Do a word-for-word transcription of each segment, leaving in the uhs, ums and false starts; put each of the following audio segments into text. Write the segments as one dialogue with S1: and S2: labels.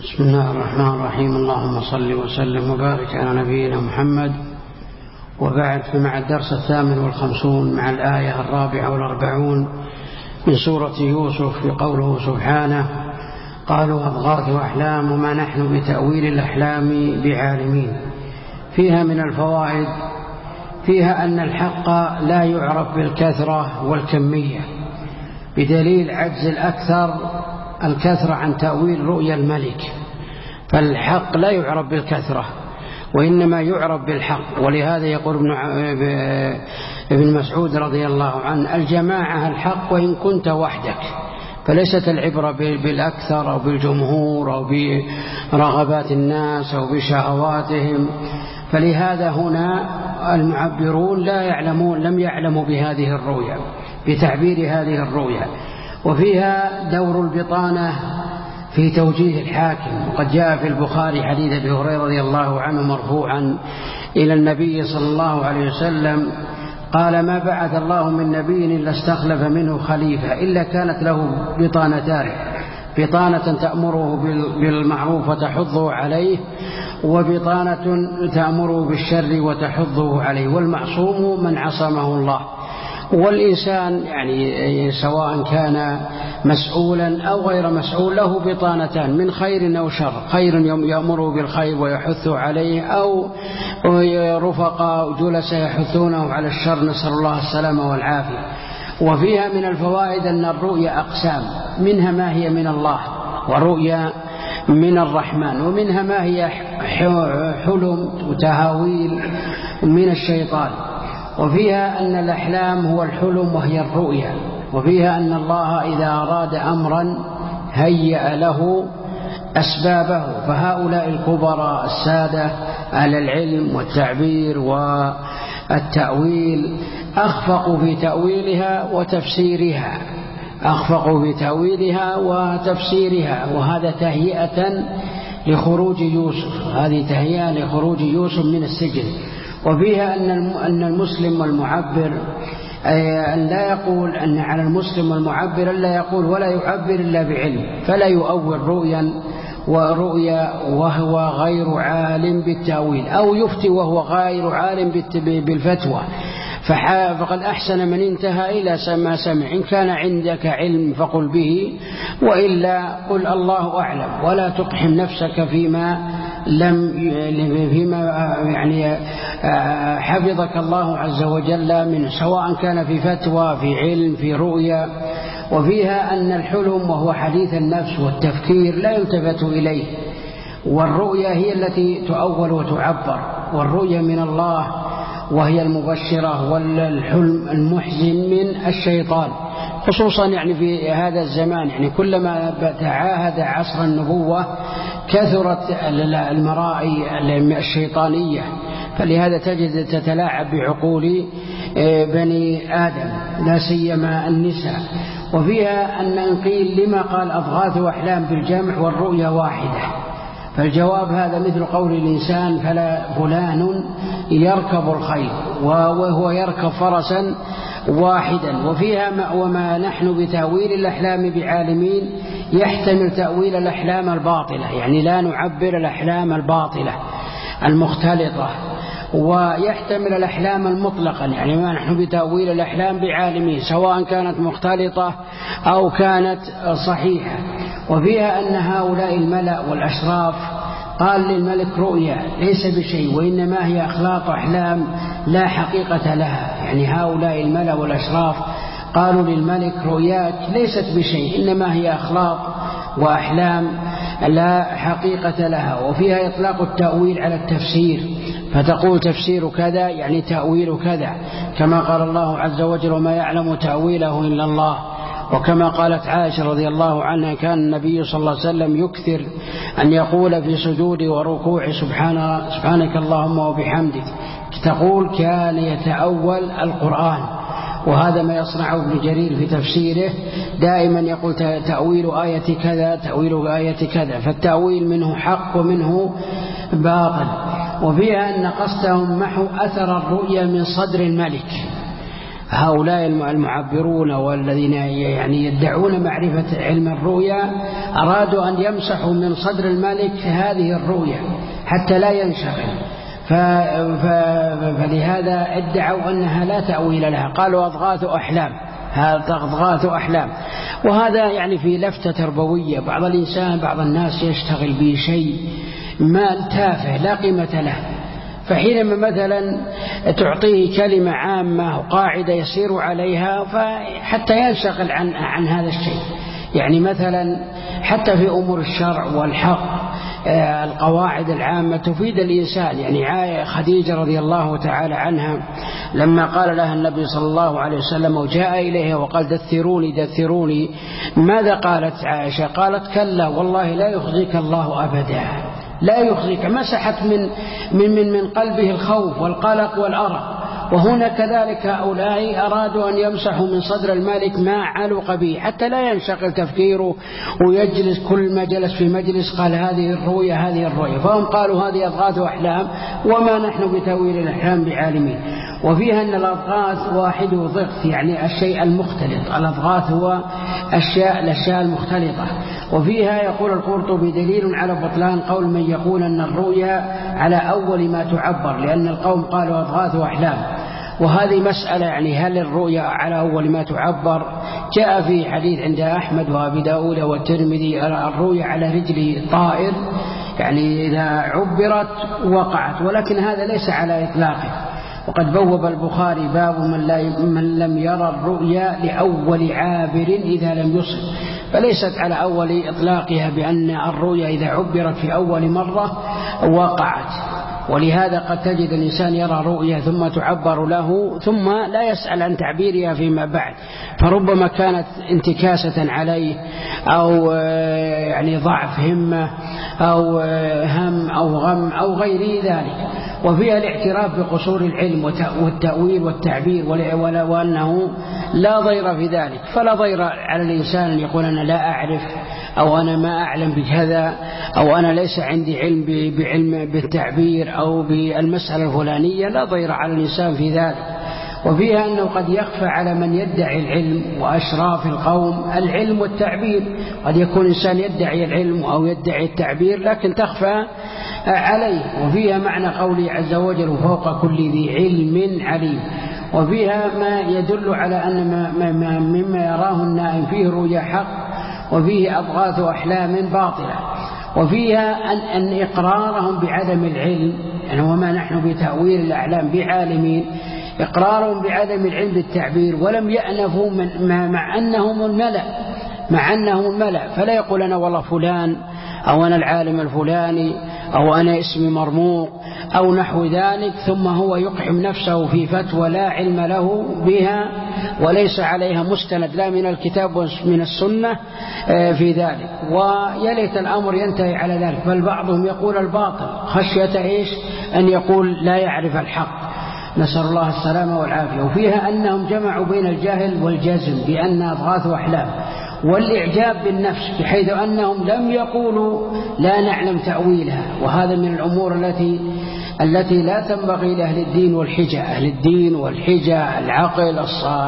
S1: بسم الله الرحمن الرحيم. اللهم صل وسلم وبارك على نبينا محمد. وبعد، فمع الدرس الثامن والخمسون مع الآية الرابعة والأربعون من سورة يوسف في قوله سبحانه: قالوا أضغاث أحلام وما نحن بتأويل الأحلام بعالمين. فيها من الفوائد: فيها أن الحق لا يعرف بالكثرة والكمية، بدليل عجز الأكثر الكثرة عن تأويل رؤيا الملك، فالحق لا يعرف بالكثرة وإنما يعرف بالحق. ولهذا يقول ابن مسعود رضي الله عنه: الجماعة الحق وإن كنت وحدك. فليست العبرة بالأكثر أو بالجمهور أو برغبات الناس أو بشهواتهم. فلهذا هنا المعبرون لا يعلمون لم يعلموا بهذه الرؤيا، بتعبير هذه الرؤيا. وفيها دور البطانة في توجيه الحاكم. وقد جاء في البخاري حديث أبي هريرة رضي الله عنه مرفوعا إلى النبي صلى الله عليه وسلم قال: ما بعث الله من نبي إلا استخلف منه خليفة إلا كانت له بطانتان: بطانة تأمره بالمعروف وتحضه عليه، وبطانة تأمره بالشر وتحضه عليه. والمعصوم من عصمه الله. والإنسان يعني سواء كان مسؤولا أو غير مسؤول له بطانتان: من خير أو شر. خير يأمره بالخير ويحث عليه، أو رفقاء جلس يحثونه على الشر، نسأل الله السلامة والعافية. وفيها من الفوائد أن الرؤيا أقسام: منها ما هي من الله ورؤيا من الرحمن، ومنها ما هي حلم وتهاويل من الشيطان. وفيها أن الأحلام هو الحلم وهي الرؤيا. وفيها أن الله إذا أراد أمرا هيأ له أسبابه، فهؤلاء الكبراء السادة أهل العلم والتعبير والتأويل أخفقوا في تأويلها وتفسيرها أخفقوا في تأويلها وتفسيرها وهذا تهيئة لخروج يوسف هذه تهيئة لخروج يوسف من السجن. وفيها أن المسلم والمعبر أن لا يقول أن على المسلم والمعبر لا يقول ولا يعبر إلا بعلم، فلا يؤول رؤيا ورؤيا وهو غير عالم بالتأويل، أو يفتي وهو غير عالم بالفتوى. فقد أحسن من انتهى إلى ما سمع. إن كان عندك علم فقل به، وإلا قل الله أعلم، ولا تقحم نفسك فيما لم فيما يعني حفظك الله عز وجل منه، سواء كان في فتوى في علم في رؤيا. وفيها أن الحلم وهو حديث النفس والتفكير لا يلتفت إليه، والرؤيا هي التي تؤول وتعبر. والرؤيا من الله وهي المبشرة، والحلم المحزن من الشيطان، خصوصا يعني في هذا الزمان. يعني كلما تعاهد عصر النبوة كثرت المرائي الشيطانية، فلهذا تجد تتلاعب بعقول بني آدم لا سيما النساء. وفيها أن قيل: لما قال أضغاث أحلام بالجمع والرؤيا واحدة؟ فالجواب هذا مثل قول الإنسان: فلا فلان يركب الخيل، وهو يركب فرسا واحدا. وفيها وما نحن بتأويل الأحلام بعالمين يحتمل تأويل الأحلام الباطلة، يعني لا نعبر الأحلام الباطلة المختلطة، ويحتمل الأحلام المطلقا، يعني ما نحن بتأويل الأحلام بعالمين سواء كانت مختلطة أو كانت صحيحة. وفيها أن هؤلاء الملأ والأشراف قال للملك: رؤيا ليس بشيء، وإنما هي أخلاق أحلام لا حقيقة لها. يعني هؤلاء الملأ والأشراف قالوا للملك: رؤياك ليست بشيء، إنما هي أخلاق وأحلام لا حقيقة لها. وفيها إطلاق التأويل على التفسير، فتقول تفسير كذا يعني تأويل كذا، كما قال الله عز وجل: وما يعلم تأويله إلا الله. وكما قالت عائشة رضي الله عنها: كان النبي صلى الله عليه وسلم يكثر أن يقول في سجود وركوع: سبحان سبحانك اللهم وبحمدك. تقول كان يتأول القرآن، وهذا ما يصنعه ابن جرير في تفسيره، دائما يقول تأويل آية كذا تأويل آية كذا، فالتأويل منه حق ومنه باطل. وفيها أن قصدهم محو أثر الرؤيا من صدر الملك، هؤلاء المعبرون والذين يعني يدعون معرفة علم الرؤيا أرادوا أن يمسحوا من صدر الملك هذه الرؤيا حتى لا ينشغل، فلهذا ادعوا أنها لا تأويل لها، قالوا أضغاث أحلام، هذا أضغاث أحلام. وهذا يعني في لفتة تربوية، بعض الإنسان بعض الناس يشتغل بشيء مال تافه لا قيمة له، فحينما مثلا تعطيه كلمة عامة وقاعدة يسير عليها فحتى ينشغل عن, عن هذا الشيء. يعني مثلا حتى في أمور الشرع والحق القواعد العامة تفيد الإنسان. يعني خديجة رضي الله تعالى عنها لما قال لها النبي صلى الله عليه وسلم وجاء إليها وقال دثروني دثروني، ماذا قالت عائشة؟ قالت كلا والله لا يخزيك الله أبدا، لا يخزيك. مسحت من من من من قلبه الخوف والقلق والأرق. وهنا كذلك هؤلاء أرادوا أن يمسحوا من صدر الملك ما علق به حتى لا ينشغل تفكيره ويجلس كل ما جلس في مجلس قال هذه الرؤيا هذه الرؤيا. فهم قالوا هذه أضغاث أحلام وما نحن بتأويل الأحلام بعالمين. وفيها أن الأضغاث واحد ضغط، يعني الشيء المختلط. الأضغاث هو أشياء الأشياء المختلطة. وفيها يقول القرطبي دليل على بطلان قول من يقول أن الرؤيا على أول ما تعبر، لأن القوم قالوا أضغاث أحلام. وهذه مسألة، يعني هل الرؤيا على أول ما تعبر؟ جاء في حديث عند أحمد وأبي داود والترمذي الرؤيا على رجل طائر، يعني إذا عبرت وقعت، ولكن هذا ليس على إطلاقه. وقد بوب البخاري باب من, لا من لم يرى الرؤيا لأول عابر إذا لم يصل، فليست على أول إطلاقها بأن الرؤيا إذا عبرت في أول مرة وقعت. ولهذا قد تجد الإنسان يرى رؤيا ثم تعبر له ثم لا يسأل عن تعبيرها فيما بعد، فربما كانت انتكاسة عليه أو يعني ضعف همة أو هم أو غم أو غير ذلك. وفيها الاعتراف بقصور العلم والتأويل والتعبير، وأنه لا ضير في ذلك. فلا ضير على الإنسان أن يقول أنا لا أعرف أو أنا ما أعلم بكذا أو أنا ليس عندي علم بعلم بالتعبير أو بالمسألة الفلانية، لا ضير على الإنسان في ذلك. وفيها أنه قد يخفى على من يدعي العلم وأشراف القوم العلم والتعبير. قد يكون إنسان يدعي العلم أو يدعي التعبير لكن تخفى عليه. وفيها معنى قوله عز وجل فوق كل ذي علم عليم. وفيها ما يدل على أن ما ما مما يراه النائم فيه رؤيا حق وفيه أضغاث أحلام باطلة. وفيها أن, أن إقرارهم بعدم العلم، يعني وما نحن بتأويل الأحلام بعالمين، إقرارهم بعدم العلم بالتعبير ولم يأنفوا من مع أنهم الملأ مع أنهم الملأ فلا يقول أنا والله فلان أو أنا العالم الفلاني أو أنا اسمي مرموق أو نحو ذلك، ثم هو يقحم نفسه في فتوى لا علم له بها وليس عليها مستند لا من الكتاب ومن السنة في ذلك. ويليت الأمر ينتهي على ذلك، بل بعضهم يقول الباطل خشية إيش أن يقول لا يعرف الحق، نسأل الله السلامة والعافية. وفيها أنهم جمعوا بين الجهل والجزم بأن أضغاث أحلام والإعجاب بالنفس، بحيث أنهم لم يقولوا لا نعلم تأويلها. وهذا من الأمور التي التي لا تنبغي لأهل الدين والحجة. أهل الدين والحجة العقل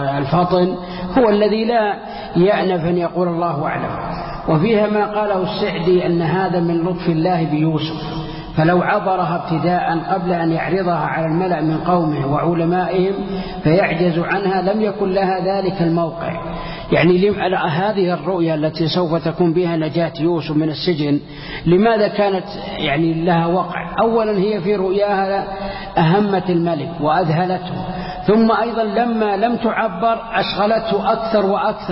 S1: الفطن هو الذي لا يأنف أن يقول الله أعلم. وفيها ما قاله السعدي أن هذا من لطف الله بيوسف، فلو عبرها ابتداء قبل أن يعرضها على الملأ من قومه وعلمائهم فيعجز عنها لم يكن لها ذلك الموقع. يعني هذه الرؤيا التي سوف تكون بها نجاة يوسف من السجن لماذا كانت يعني لها وقع؟ أولا هي في رؤياها أهمت الملك وأذهلته، ثم أيضا لما لم تعبر أشغلته أكثر وأكثر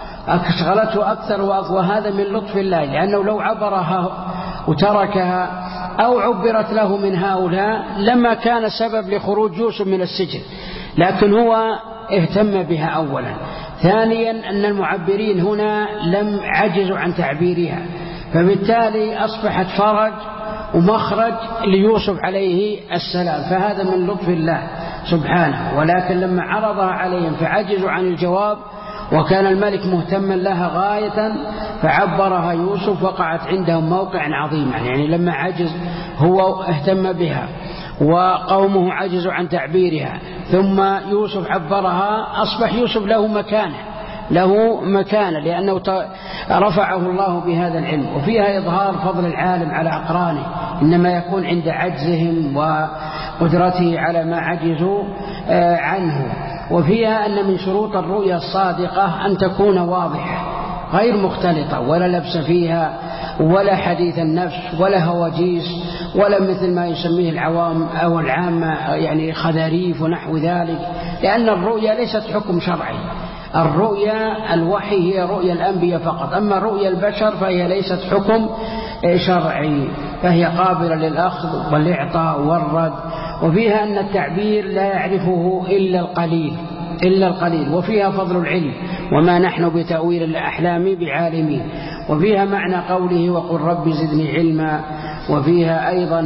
S1: أشغلته أكثر وأكثر. وهذا من لطف الله، لأنه لو عبرها وتركها أو عبرت له من هؤلاء لما كان سبب لخروج يوسف من السجن، لكن هو اهتم بها أولا. ثانيا أن المعبرين هنا لم عجزوا عن تعبيرها، فبالتالي أصبحت فرج ومخرج ليوسف عليه السلام، فهذا من لطف الله سبحانه. ولكن لما عرضها عليهم فعجزوا عن الجواب وكان الملك مهتما لها غاية فعبرها يوسف وقعت عندهم موقع عظيم. يعني لما عجز هو اهتم بها وقومه عجزوا عن تعبيرها ثم يوسف عبرها أصبح يوسف له مكانه له مكانه لأنه رفعه الله بهذا العلم. وفيها إظهار فضل العالم على أقرانه، إنما يكون عند عجزهم وقدرته على ما عجزوا عنه. وفيها أن من شروط الرؤيا الصادقة أن تكون واضحة غير مختلطة ولا لبس فيها ولا حديث النفس ولا هواجيس ولا مثل ما يسميه العوام أو العامة يعني خذاريف ونحو ذلك، لأن الرؤيا ليست حكم شرعي. الرؤيا الوحي هي رؤيا الأنبياء فقط، أما رؤيا البشر فهي ليست حكم شرعي، فهي قابلة للأخذ والإعطاء والرد. وفيها أن التعبير لا يعرفه إلا القليل إلا القليل وفيها فضل العلم، وما نحن بتأويل الأحلام بعالمين. وفيها معنى قوله وقل رب زدني علما. وفيها أيضا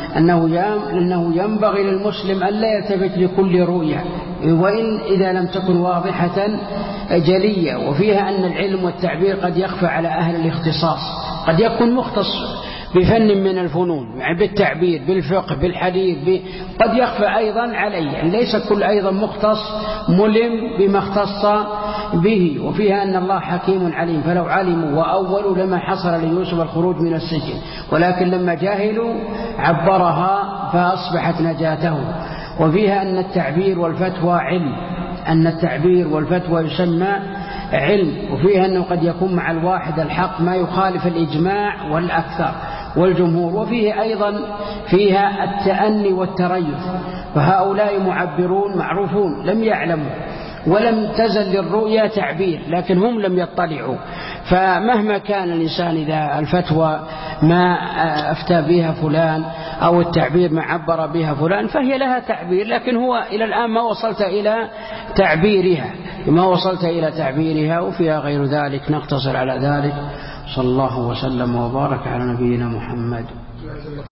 S1: أنه ينبغي للمسلم أن لا يلتفت لكل رؤيا وإن إذا لم تكن واضحة جلية. وفيها أن العلم والتعبير قد يخفى على أهل الاختصاص، قد يكون مختص بفن من الفنون يعني بالتعبير بالفقه بالحديث ب... قد يخفى أيضا عليه، يعني ليس كل أيضا مختص ملم بما اختص به. وفيها أن الله حكيم عليم، فلو علموا وأولوا لما حصل ليوسف الخروج من السجن، ولكن لما جاهلوا عبرها فأصبحت نجاته. وفيها أن التعبير والفتوى علم أن التعبير والفتوى يسمى علم. وفيها أنه قد يكون مع الواحد الحق ما يخالف الإجماع والأكثر والجمهور. وفيه أيضا فيها التأني والتريث، فهؤلاء معبرون معروفون لم يعلموا ولم تزل للرؤيا تعبير، لكن هم لم يطلعوا. فمهما كان الإنسان إذا الفتوى ما أفتى بها فلان أو التعبير ما عبر بها فلان فهي لها تعبير، لكن هو إلى الآن ما وصلت إلى تعبيرها ما وصلت إلى تعبيرها. وفيها غير ذلك. نقتصر على ذلك. صلى الله وسلم وبارك على نبينا محمد.